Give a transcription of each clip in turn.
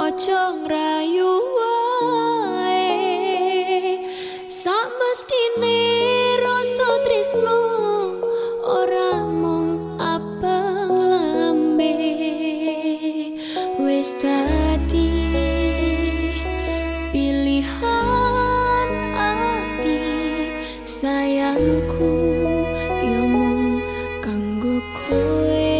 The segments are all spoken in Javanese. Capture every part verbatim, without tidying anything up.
ojo ngrayu wae samestine rasa tresno ora mung abang lambe wis dadi pilihan ati sayangku yo mung kanggo kowe.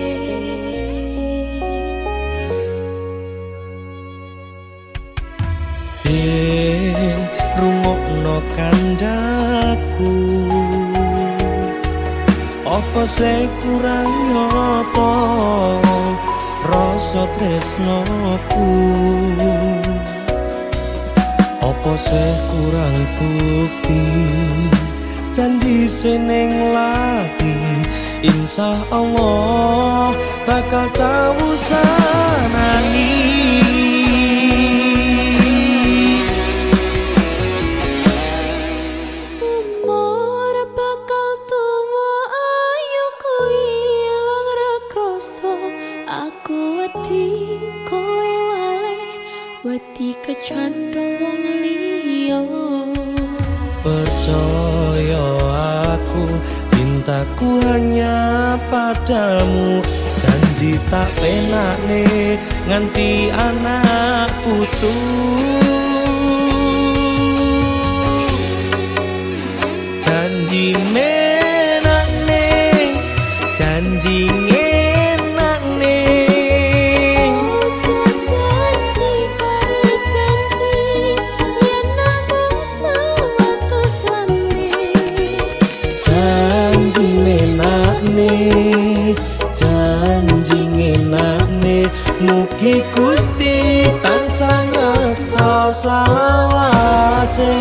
Rungokno kandhaku apa sing kurang nyoto rasa tresnoku apa sing kurang bukti janji seneng lati insya Allah bakal tahu sanani. Wedi kecandra wong liya percaya aku cintaku hanya padamu janji tak penakne nganti anak putu janji menakne janji janji ngenakne mugi Gusti tansah ngrasa salawase.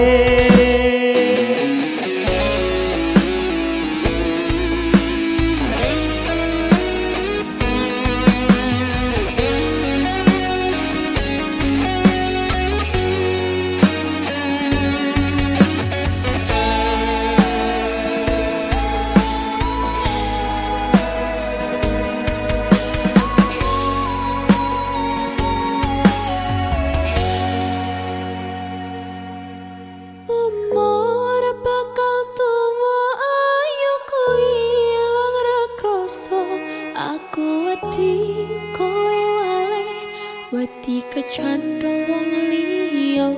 Aku wedi kowe wale wedi kecandra wong liya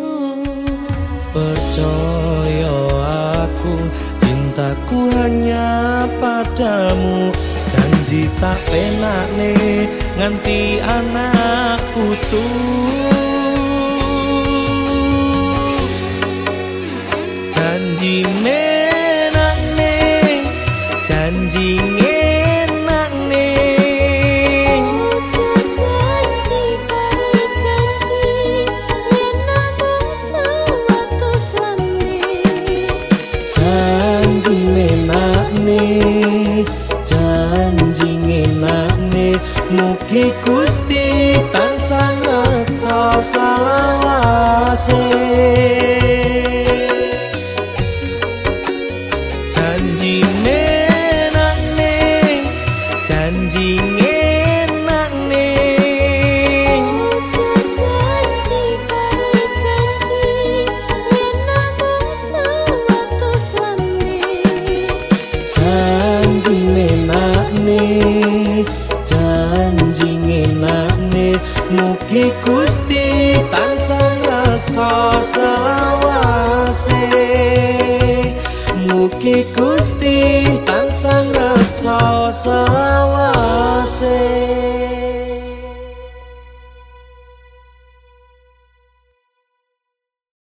percaya aku cintaku hanya padamu janji tak penakne nganti anak putu janji menakne janji janji ngenakne mugi Gusti tansah ngrasa salawase janji menakne janji ngenakne janji karo janji yen namung sawatus lambe janji menakne janji ngenakne mugi Gusti tansah ngrasa salawase mugi Gusti tansah ngrasa salawase.